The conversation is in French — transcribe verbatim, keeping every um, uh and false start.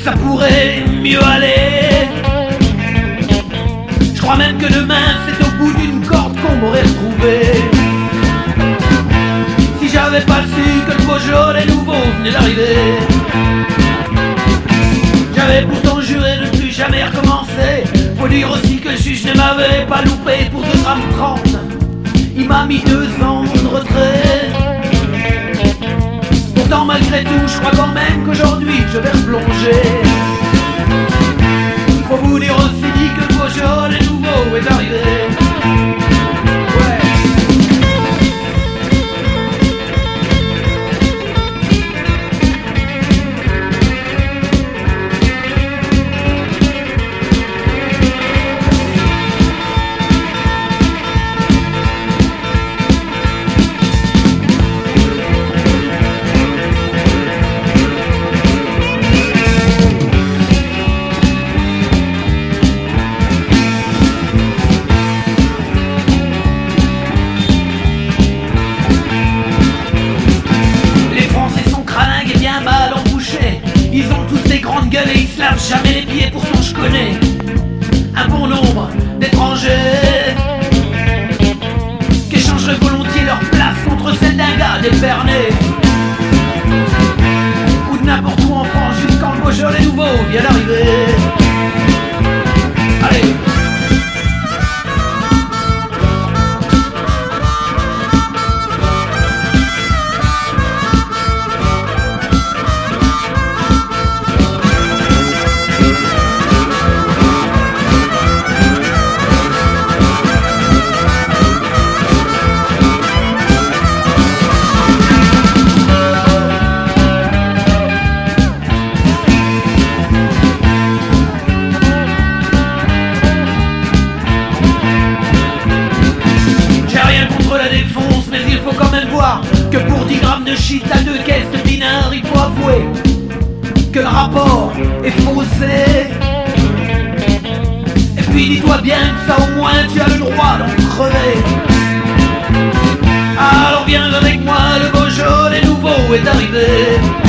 que ça pourrait mieux aller. Je crois même que demain c'est au bout d'une corde qu'on m'aurait retrouvé. Si j'avais pas su que le Beaujolais nouveau venait d'arriver. J'avais pourtant juré de ne plus jamais recommencer. Faut dire aussi que le juge ne m'avait pas loupé pour deux grammes trente. Il m'a mis deux ans de retrait. Pourtant malgré tout je crois quand même qu'aujourd'hui je vais replonger. Faut vous dire aussi que le Beaujolais nouveau est arrivé. Ils ont tous des grandes gueules et ils se lavent jamais les pieds. Pourtant je connais un bon nombre d'étrangers qui échangeraient volontiers leur place contre celle d'un gars d'Épernay ou de n'importe où en France, jusqu'en le Beaujolais nouveau vient d'arriver. Allez. Que pour dix grammes de shit à deux caisses de pinard, il faut avouer que le rapport est faussé. Et puis dis-toi bien que ça au moins tu as le droit d'en crever. Alors viens avec moi, le Beaujolais nouveau est arrivé.